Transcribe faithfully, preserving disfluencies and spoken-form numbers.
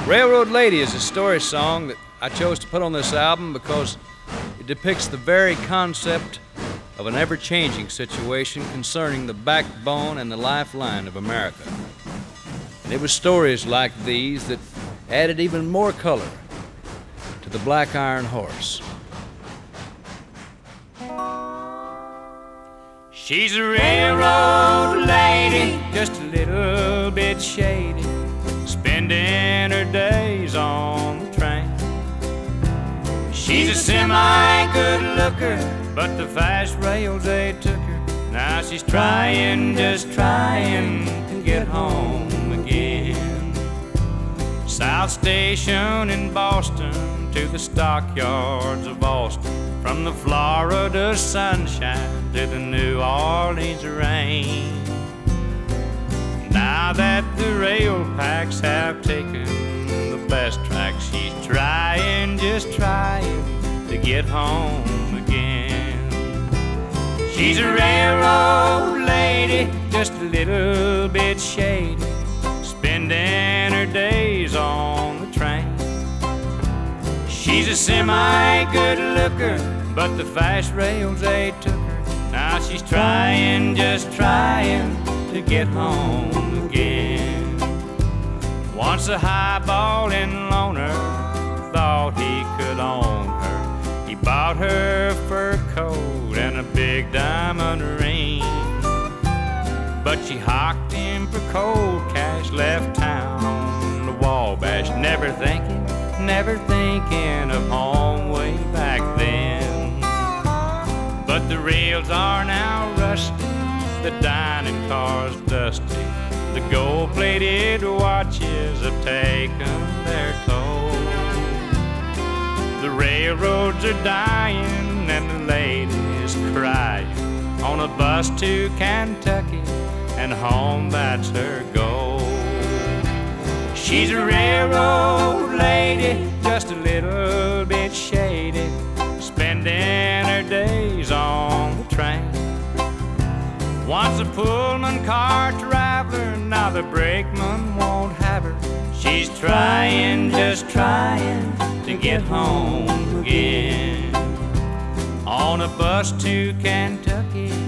Railroad Lady is a story song that I chose to put on this album because it depicts the very concept of an ever-changing situation concerning the backbone and the lifeline of America. And it was stories like these that added even more color to the Black Iron Horse. She's a railroad lady, just a little bit shady, spending her days on the train. She's a semi-good looker, but the fast rails, they took her. Now she's trying, just trying to get home again. South Station in Boston to the stockyards of Austin, from the Florida sunshine to the New Orleans rain. Now that the rail packs have taken the best tracks, she's trying, just trying to get home again. She's a railroad lady, just a little bit shady, spending her days on the train. She's a semi-good looker, but the fast rails, they took her. Now she's trying, just trying to get home again. Once a highballing loner thought he could own her. He bought her a fur coat and a big diamond ring, but she hocked him for cold cash, left town on the Wabash, never thinking, never thinking of home way back then. But the rails are now rusty, the dining car's dusty, the gold-plated watches have taken their toll. The railroads are dying and the lady's crying, on a bus to Kentucky and home, that's her goal. She's a railroad lady, just a little bit shady, spending her days on the train. Once a Pullman car traveler, now the brakeman won't have her. She's trying, just trying to get home again. On a bus to Kentucky